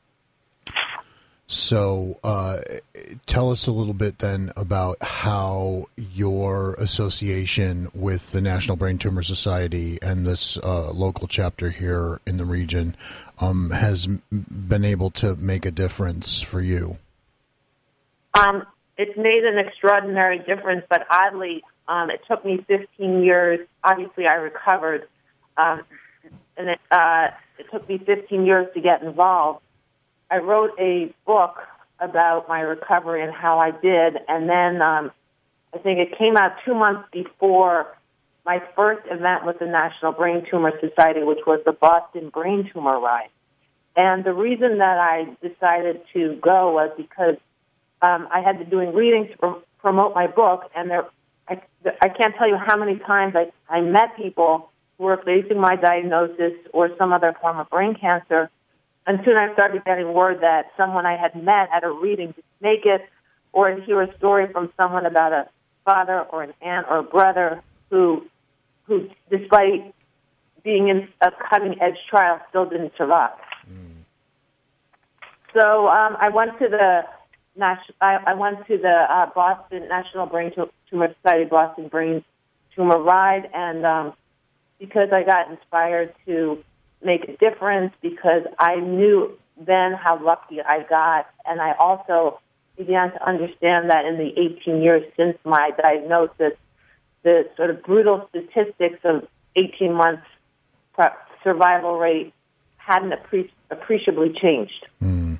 [SPEAKER 1] So uh, tell us a little bit then about how your association with the National Brain Tumor Society and this uh, local chapter here in the region um, has m- been able to make a difference for you.
[SPEAKER 5] Um, it's made an extraordinary difference, but oddly, um, it took me fifteen years. Obviously, I recovered, um, and it, uh, it took me fifteen years to get involved. I wrote a book about my recovery and how I did, and then um, I think it came out two months before my first event with the National Brain Tumor Society, which was the Boston Brain Tumor Ride. And the reason that I decided to go was because um, I had been doing readings to pr- promote my book, and there, I, I can't tell you how many times I, I met people who were facing my diagnosis or some other form of brain cancer. And soon I started getting word that someone I had met at a reading didn't make it, or I'd hear a story from someone about a father or an aunt or a brother who, who despite being in a cutting-edge trial, still didn't survive. Mm. So um, I went to the I, I went to the uh, Boston National Brain Tumor Society Boston Brain Tumor Ride, and um, because I got inspired to make a difference, because I knew then how lucky I got, and I also began to understand that in the eighteen years since my diagnosis, the sort of brutal statistics of eighteen months survival rate hadn't appre- appreciably changed.
[SPEAKER 1] Mm.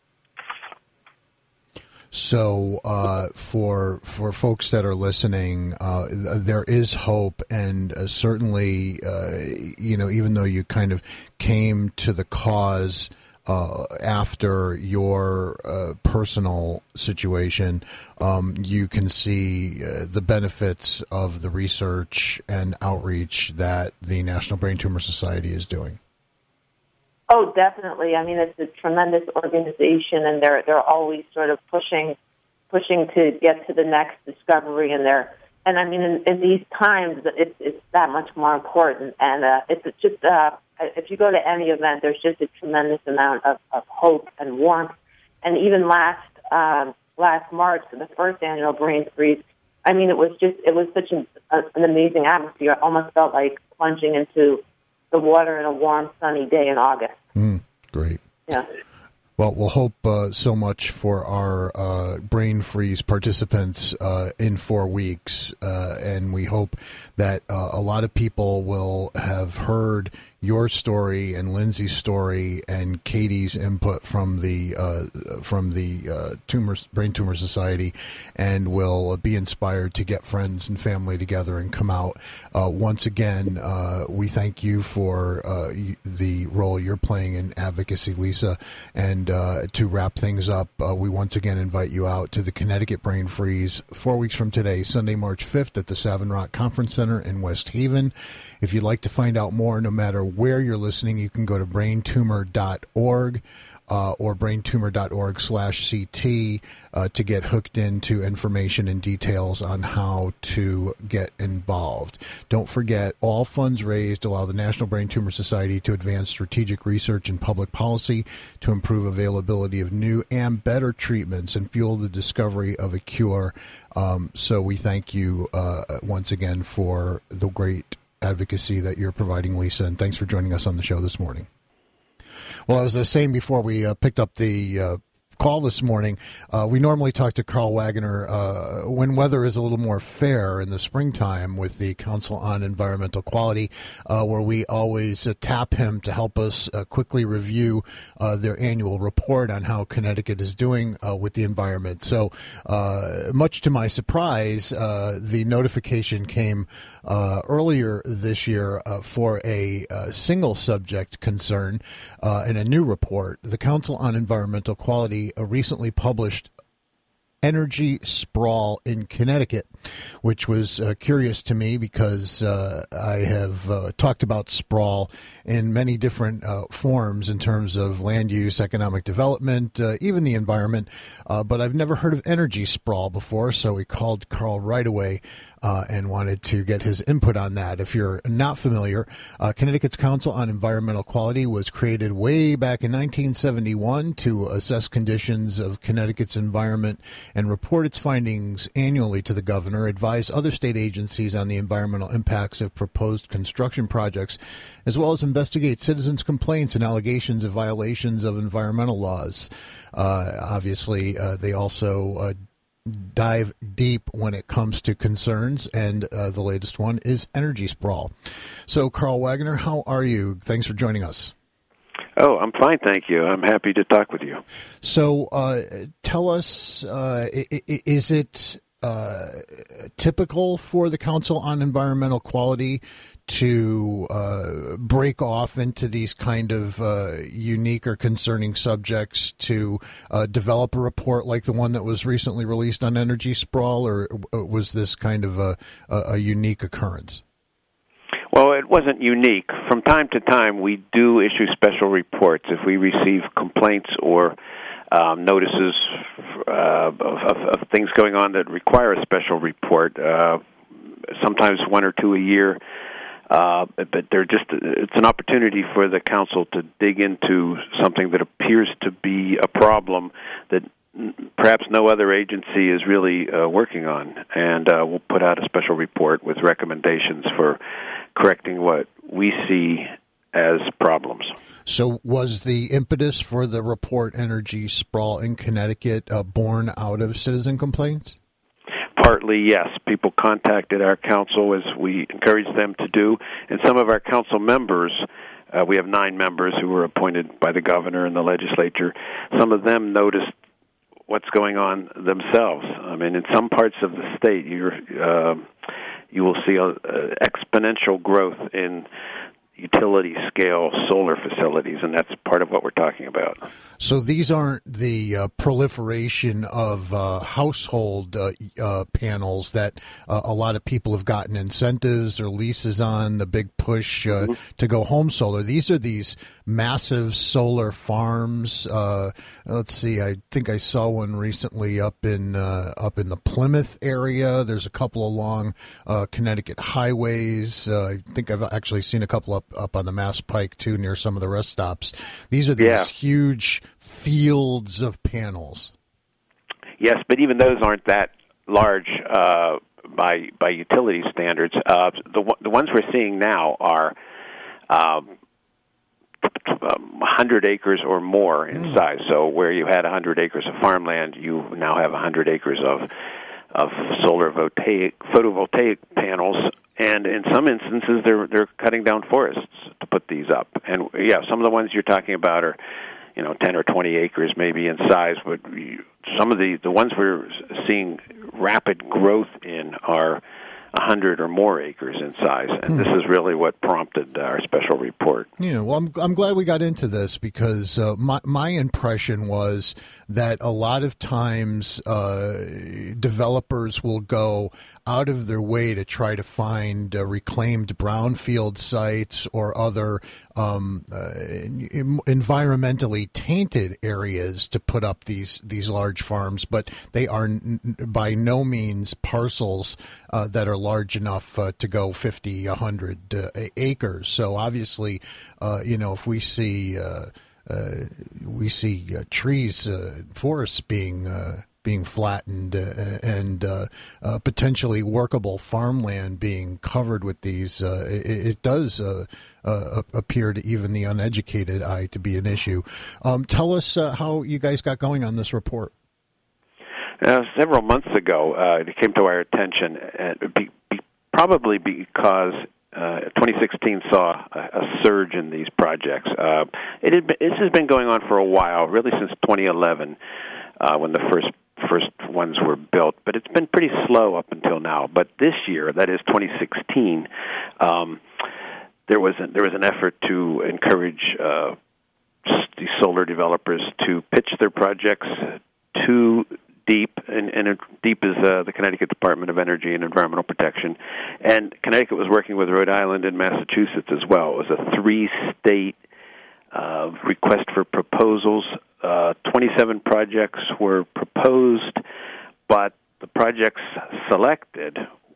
[SPEAKER 1] So uh, for for folks that are listening, uh, there is hope, and uh, certainly, uh, you know, even though you kind of came to the cause uh, after your uh, personal situation, um, you can see uh, the benefits of the research and outreach that the National Brain Tumor Society is doing.
[SPEAKER 5] Oh, definitely. I mean, it's a tremendous organization, and they're they're always sort of pushing pushing to get to the next discovery. And they're and I mean, in, in these times, it's it's that much more important. And uh, it's just uh, if you go to any event, there's just a tremendous amount of, of hope and warmth. And even last um, last March, for the first annual Brain Freeze, I mean, it was just it was such an, uh, an amazing atmosphere. I almost felt like plunging into the water in a warm, sunny day in August.
[SPEAKER 1] Mm, great.
[SPEAKER 5] Yeah.
[SPEAKER 1] Well, we'll hope uh, so much for our uh, Brain Freeze participants uh, in four weeks, uh, and we hope that uh, a lot of people will have heard your story and Lindsay's story and Katie's input from the uh, from the uh, tumor Brain Tumor Society, and will be inspired to get friends and family together and come out. Uh, once again, uh, we thank you for uh, the role you're playing in advocacy, Lisa. And uh, to wrap things up, uh, we once again invite you out to the Connecticut Brain Freeze four weeks from today, Sunday, March fifth, at the Savin Rock Conference Center in West Haven. If you'd like to find out more, no matter where you're listening, you can go to brain tumor dot org uh, or brain tumor dot org slash C T uh, to get hooked into information and details on how to get involved. Don't forget, all funds raised allow the National Brain Tumor Society to advance strategic research and public policy to improve availability of new and better treatments and fuel the discovery of a cure. Um, so we thank you uh, once again for the great advocacy that you're providing, Lisa, and thanks for joining us on the show this morning. Well, as I was saying before we uh, picked up the uh, call this morning, uh, we normally talk to Carl Wagner uh, when weather is a little more fair in the springtime with the Council on Environmental Quality, uh, where we always uh, tap him to help us uh, quickly review uh, their annual report on how Connecticut is doing uh, with the environment. So uh, much to my surprise, uh, the notification came uh, earlier this year uh, for a uh, single subject concern uh, in a new report. The Council on Environmental Quality Uh, recently published Energy Sprawl in Connecticut, which was uh, curious to me because uh, I have uh, talked about sprawl in many different uh, forms in terms of land use, economic development, uh, even the environment, uh, but I've never heard of energy sprawl before, so we called Carl right away uh, and wanted to get his input on that. If you're not familiar, uh, Connecticut's Council on Environmental Quality was created way back in nineteen seventy-one to assess conditions of Connecticut's environment and report its findings annually to the governor, advise other state agencies on the environmental impacts of proposed construction projects, as well as investigate citizens' complaints and allegations of violations of environmental laws. Uh, obviously, uh, they also uh, dive deep when it comes to concerns, and uh, the latest one is energy sprawl. So, Carl Wagner, how are you? Thanks for joining us.
[SPEAKER 6] Oh, I'm fine, thank you. I'm happy to talk with you.
[SPEAKER 1] So uh, tell us, uh, is it uh, typical for the Council on Environmental Quality to uh, break off into these kind of uh, unique or concerning subjects to uh, develop a report like the one that was recently released on energy sprawl, or was this kind of a, a unique occurrence?
[SPEAKER 6] Well, it wasn't unique. From time to time, we do issue special reports if we receive complaints or um, notices uh, of, of, of things going on that require a special report. Uh, sometimes one or two a year, uh, but they're just—it's an opportunity for the council to dig into something that appears to be a problem that perhaps no other agency is really uh, working on, and uh, we'll put out a special report with recommendations for correcting what we see as problems.
[SPEAKER 1] So was the impetus for the report Energy Sprawl in Connecticut uh, born out of citizen complaints?
[SPEAKER 6] Partly, yes. People contacted our council, as we encouraged them to do, and some of our council members, uh, we have nine members who were appointed by the governor and the legislature, some of them noticed what's going on themselves. I mean, in some parts of the state, you're, uh, you will see a, a exponential growth in utility-scale solar facilities, and that's part of what we're talking about.
[SPEAKER 1] So these aren't the uh, proliferation of uh, household uh, uh, panels that uh, a lot of people have gotten incentives or leases on, the big push uh, mm-hmm. to go home solar. These are these massive solar farms. Uh, let's see, I think I saw one recently up in uh, up in the Plymouth area. There's a couple along uh, Connecticut highways. Uh, I think I've actually seen a couple up up on the Mass Pike, too, near some of the rest stops. These are these
[SPEAKER 6] yeah.
[SPEAKER 1] huge fields of panels.
[SPEAKER 6] Yes, but even those aren't that large uh, by by utility standards. Uh, the the ones we're seeing now are um, one hundred acres or more in mm. size. So where you had one hundred acres of farmland, you now have one hundred acres of of solar photovoltaic, photovoltaic panels. And in some instances, they're they're cutting down forests to put these up. And yeah, some of the ones you're talking about are, you know, ten or twenty acres maybe in size, but some of the, the ones we're seeing rapid growth in are one hundred or more acres in size, and hmm. this is really what prompted our special report.
[SPEAKER 1] You know, well, I'm I'm glad we got into this because uh, my my impression was that a lot of times uh, developers will go out of their way to try to find uh, reclaimed brownfield sites or other um, uh, environmentally tainted areas to put up these these large farms, but they are n- by no means parcels uh, that are large enough uh, to go fifty, one hundred uh, acres. So obviously, uh, you know, if we see uh, uh, we see uh, trees, uh, forests being uh, being flattened, uh, and uh, uh, potentially workable farmland being covered with these, uh, it, it does uh, uh, appear to even the uneducated eye to be an issue. Um, tell us uh, how you guys got going on this report.
[SPEAKER 6] Uh, several months ago, uh, it came to our attention, uh, be, be, probably because uh, twenty sixteen saw a, a surge in these projects. Uh, it had been, this has been going on for a while, really since twenty eleven, uh, when the first first ones were built. But it's been pretty slow up until now. But this year, that is twenty sixteen, um, there was a, there was an effort to encourage uh, these solar developers to pitch their projects to DEEP, and, and DEEP is uh, the Connecticut Department of Energy and Environmental Protection, and Connecticut was working with Rhode Island and Massachusetts as well. It was a three-state uh, request for proposals. Uh, twenty-seven projects were proposed, but the projects selected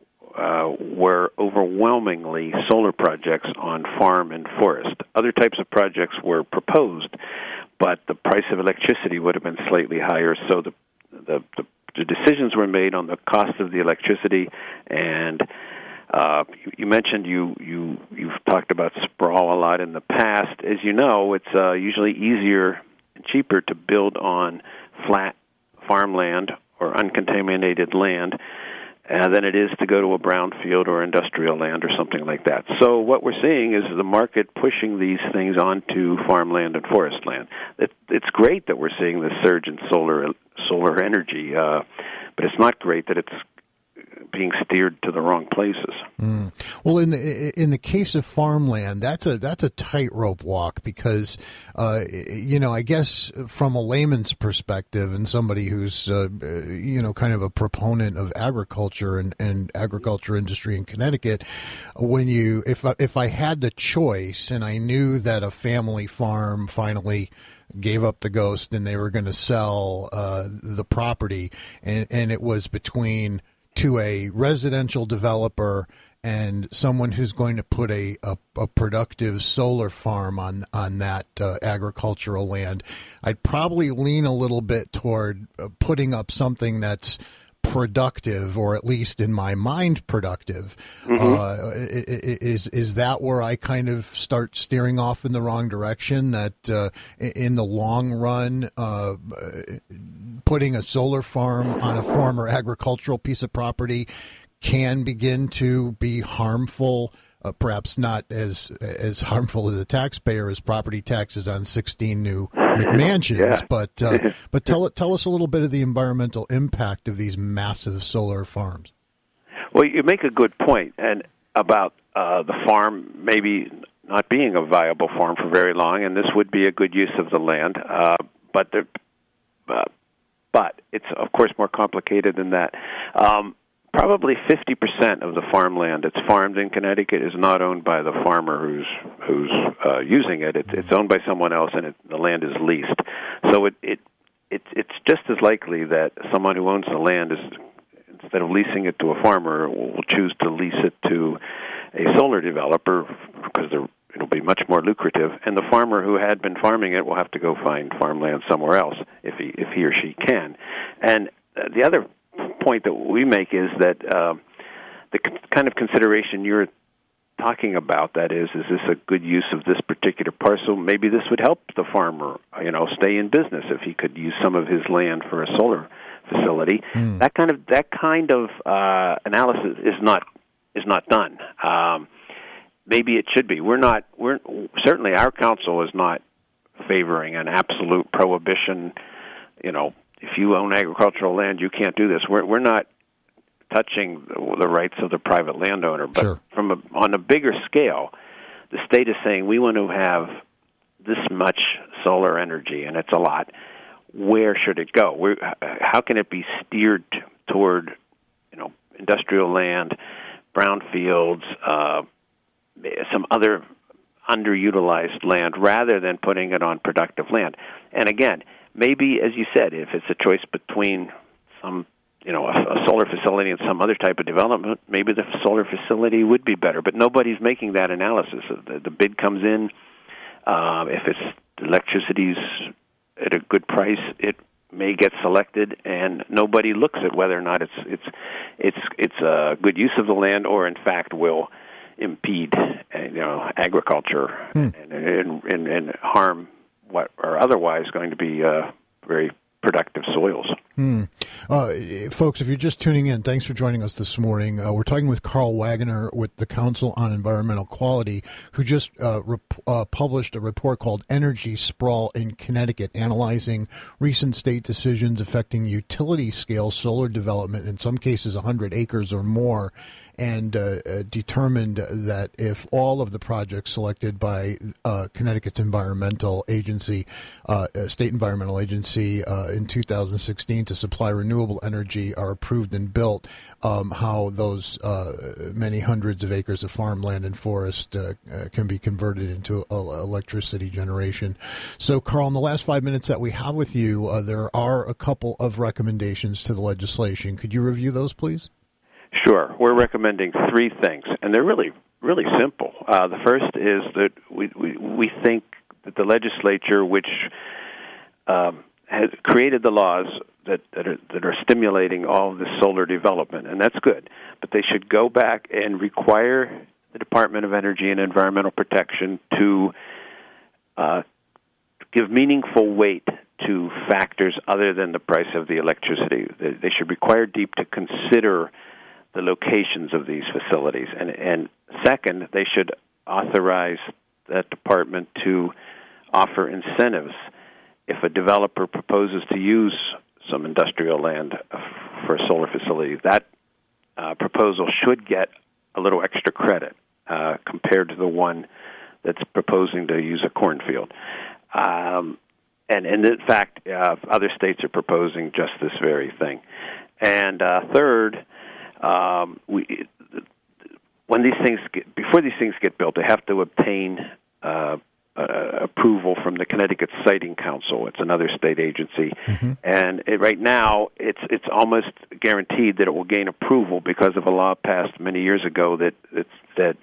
[SPEAKER 6] uh, were overwhelmingly solar projects on farm and forest. Other types of projects were proposed, but the price of electricity would have been slightly higher, so the The, the, the decisions were made on the cost of the electricity, and uh, you, you mentioned you, you, you've talked about sprawl a lot in the past. As you know, it's uh, usually easier and cheaper to build on flat farmland or uncontaminated land uh, than it is to go to a brownfield or industrial land or something like that. So what we're seeing is the market pushing these things onto farmland and forest land. It, it's great that we're seeing this surge in solar solar energy, uh, but it's not great that it's being steered to the wrong places.
[SPEAKER 1] Mm. Well, in the in the case of farmland, that's a that's a tightrope walk because, uh, you know, I guess from a layman's perspective and somebody who's uh, you know kind of a proponent of agriculture and, and agriculture industry in Connecticut, when you if if I had the choice and I knew that a family farm finally gave up the ghost and they were going to sell uh, the property, and and it was between to a residential developer and someone who's going to put a, a, a productive solar farm on on that uh, agricultural land, I'd probably lean a little bit toward uh, putting up something that's productive, or at least in my mind productive. Mm-hmm. Uh, is is that where I kind of start steering off in the wrong direction? That uh, in the long run, uh, putting a solar farm on a former agricultural piece of property can begin to be harmful. Uh, perhaps not as as harmful to the taxpayer as property taxes on sixteen new McMansions, yeah. but uh, but tell tell us a little bit of the environmental impact of these massive solar farms.
[SPEAKER 6] Well, you make a good point, and about uh, the farm maybe not being a viable farm for very long, and this would be a good use of the land, uh, but there, uh, but it's of course more complicated than that. Um, Probably fifty percent of the farmland that's farmed in Connecticut is not owned by the farmer who's who's uh, using it. It's, it's owned by someone else, and it, the land is leased. So it, it it's it's just as likely that someone who owns the land is, instead of leasing it to a farmer, will choose to lease it to a solar developer because they're, it'll be much more lucrative. And the farmer who had been farming it will have to go find farmland somewhere else if he if he or she can. And uh, the other point that we make is that uh, the c- kind of consideration you're talking about, that is, is this a good use of this particular parcel? Maybe this would help the farmer, you know, stay in business if he could use some of his land for a solar facility. Mm. That kind of that kind of uh, analysis is not is not done. Um, maybe it should be. We're not. We're certainly our council is not favoring an absolute prohibition. You know, if you own agricultural land, you can't do this. We're we're not touching the, the rights of the private landowner. But
[SPEAKER 1] sure.
[SPEAKER 6] from a, on a bigger scale, the state is saying we want to have this much solar energy, and it's a lot. Where should it go? Where, how can it be steered toward, you know, industrial land, brownfields, uh, some other underutilized land, rather than putting it on productive land? And again, maybe, as you said, if it's a choice between some, you know, a, a solar facility and some other type of development, maybe the solar facility would be better. But nobody's making that analysis. The, the bid comes in. Uh, if it's electricity's at a good price, it may get selected, and nobody looks at whether or not it's it's it's it's a good use of the land, or in fact will impede, uh, you know, agriculture hmm. and, and, and and harm what are otherwise going to be uh, very productive soils.
[SPEAKER 1] Hmm. Uh, folks, if you're just tuning in, thanks for joining us this morning. Uh, we're talking with Carl Wagoner with the Council on Environmental Quality, who just uh, rep- uh, published a report called Energy Sprawl in Connecticut, analyzing recent state decisions affecting utility-scale solar development, in some cases one hundred acres or more, and uh, uh, determined that if all of the projects selected by uh, Connecticut's environmental agency, uh, state environmental agency, uh, in two thousand sixteen to supply renewable energy are approved and built, um, how those uh, many hundreds of acres of farmland and forest uh, uh, can be converted into uh, electricity generation. So, Carl, in the last five minutes that we have with you, uh, there are a couple of recommendations to the legislation. Could you review those, please?
[SPEAKER 6] Sure. We're recommending three things, and they're really, really simple. Uh, the first is that we, we, we think that the legislature, which um, has created the laws that that are, that are stimulating all of this solar development, and that's good, but they should go back and require the Department of Energy and Environmental Protection to uh, give meaningful weight to factors other than the price of the electricity. They, they should require DEEP to consider the locations of these facilities. And, and second, they should authorize that department to offer incentives if a developer proposes to use some industrial land for a solar facility. That uh, proposal should get a little extra credit uh, compared to the one that's proposing to use a cornfield. Um, and, and in fact, uh, other states are proposing just this very thing. And uh, third, Um, we, when these things get, before these things get built, they have to obtain uh, uh, approval from the Connecticut Siting Council. It's another state agency, mm-hmm. and it, right now it's it's almost guaranteed that it will gain approval because of a law passed many years ago that that, that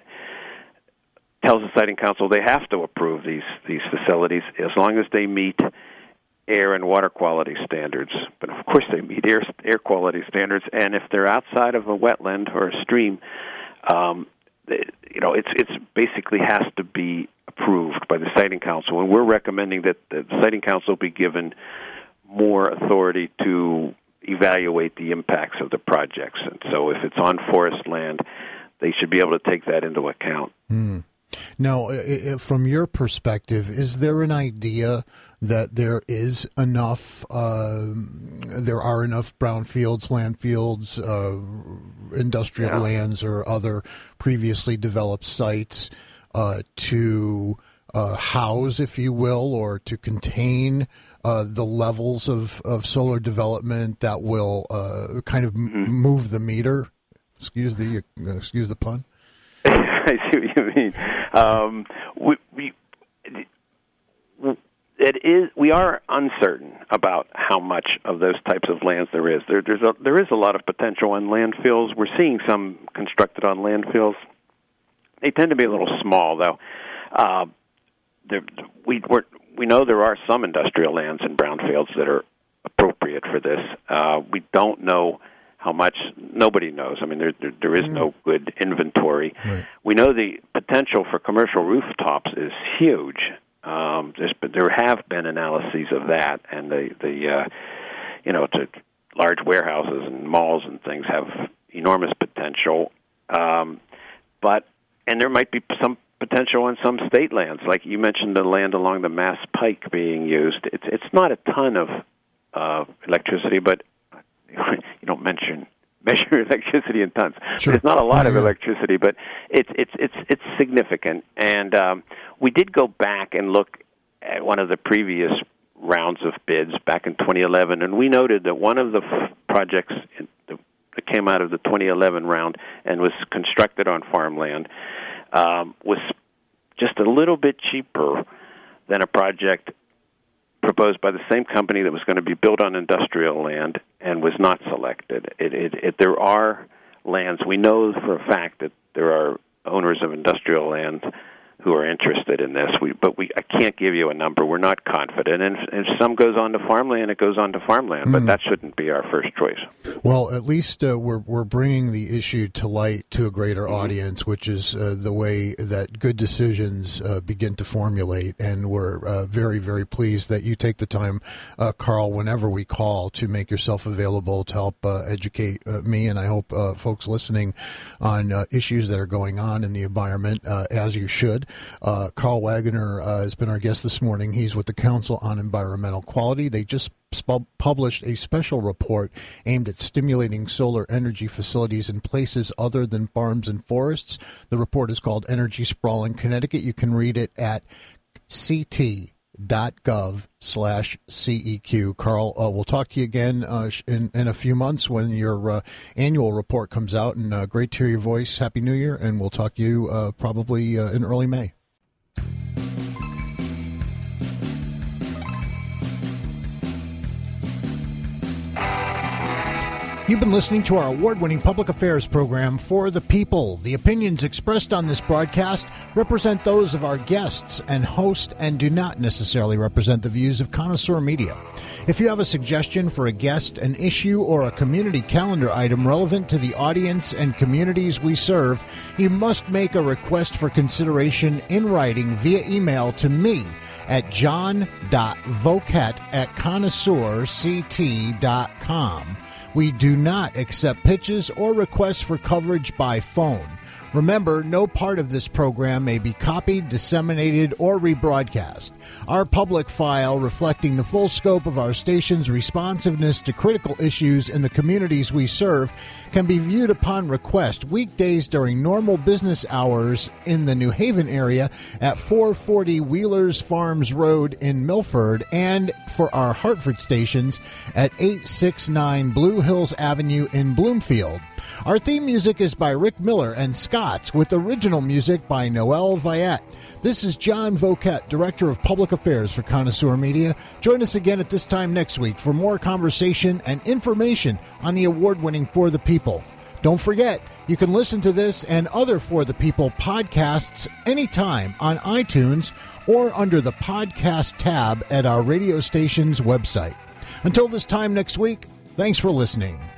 [SPEAKER 6] tells the Siting Council they have to approve these these facilities as long as they meet air and water quality standards. But of course they meet air air quality standards, and if they're outside of a wetland or a stream, um, they, you know, it's it's basically has to be approved by the Siting Council. And we're recommending that the Siting Council be given more authority to evaluate the impacts of the projects. And so if it's on forest land, they should be able to take that into account.
[SPEAKER 1] Mm. Now, from your perspective, is there an idea that there is enough, uh, there are enough brownfields, landfields, uh, industrial yeah. lands, or other previously developed sites uh, to uh, house, if you will, or to contain uh, the levels of, of solar development that will uh, kind of mm-hmm. m- move the meter? Excuse the uh, excuse the pun.
[SPEAKER 6] I see what you mean. Um, we, we, it is. We are uncertain about how much of those types of lands there is. There, there's a, there is a lot of potential on landfills. We're seeing some constructed on landfills. They tend to be a little small, though. Uh, there, we we're, we know there are some industrial lands and brownfields that are appropriate for this. Uh, we don't know how much. Nobody knows. I mean, there there, there is no good inventory. Right. We know the potential for commercial rooftops is huge. Um, there's, there have been analyses of that, and the the uh, you know, to large warehouses and malls and things have enormous potential. Um, but and there might be some potential on some state lands, like you mentioned, the land along the Mass Pike being used. It's it's not a ton of uh, electricity, but you don't mention measure electricity in tons.
[SPEAKER 1] Sure.
[SPEAKER 6] It's not a lot
[SPEAKER 1] yeah,
[SPEAKER 6] of
[SPEAKER 1] yeah.
[SPEAKER 6] electricity, but it's it's it's it's significant. And um, we did go back and look at one of the previous rounds of bids back in twenty eleven, and we noted that one of the f- projects in the, that came out of the twenty eleven round and was constructed on farmland um, was just a little bit cheaper than a project proposed by the same company that was going to be built on industrial land and was not selected. It, it, it, there are lands, we know for a fact that there are owners of industrial land who are interested in this, we, but we I can't give you a number. We're not confident. And if, if some goes on to farmland, it goes on to farmland, mm. but that shouldn't be our first choice.
[SPEAKER 1] Well, at least uh, we're we're bringing the issue to light to a greater mm-hmm. audience, which is uh, the way that good decisions uh, begin to formulate. And we're uh, very, very pleased that you take the time, uh, Carl, whenever we call, to make yourself available to help uh, educate uh, me, and I hope uh, folks listening, on uh, issues that are going on in the environment, uh, as you should. Uh, Carl Wagner uh, has been our guest this morning. He's with the Council on Environmental Quality. They just sp- published a special report aimed at stimulating solar energy facilities in places other than farms and forests. The report is called Energy Sprawl in Connecticut. You can read it at ct dot gov slash C E Q. Carl, uh, we'll talk to you again uh, in, in a few months when your uh, annual report comes out. And uh, great to hear your voice. Happy New Year. And we'll talk to you uh, probably uh, in early May. You've been listening to our award-winning public affairs program, For the People. The opinions expressed on this broadcast represent those of our guests and host and do not necessarily represent the views of Connoisseur Media. If you have a suggestion for a guest, an issue, or a community calendar item relevant to the audience and communities we serve, you must make a request for consideration in writing via email to me at john dot vocat at connoisseur c t dot com. We do not accept pitches or requests for coverage by phone. Remember, no part of this program may be copied, disseminated, or rebroadcast. Our public file, reflecting the full scope of our station's responsiveness to critical issues in the communities we serve, can be viewed upon request weekdays during normal business hours in the New Haven area at four forty Wheelers Farms Road in Milford, and for our Hartford stations at eight sixty-nine Blue Hills Avenue in Bloomfield. Our theme music is by Rick Miller and Scott's, with original music by Noel Viette. This is John Vocat, Director of Public Affairs for Connoisseur Media. Join us again at this time next week for more conversation and information on the award-winning For the People. Don't forget, you can listen to this and other For the People podcasts anytime on iTunes or under the podcast tab at our radio station's website. Until this time next week, thanks for listening.